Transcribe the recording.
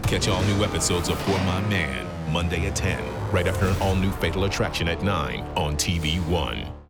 Catch all new episodes of For My Man Monday at 10, right after an all-new Fatal Attraction at 9 on TV One.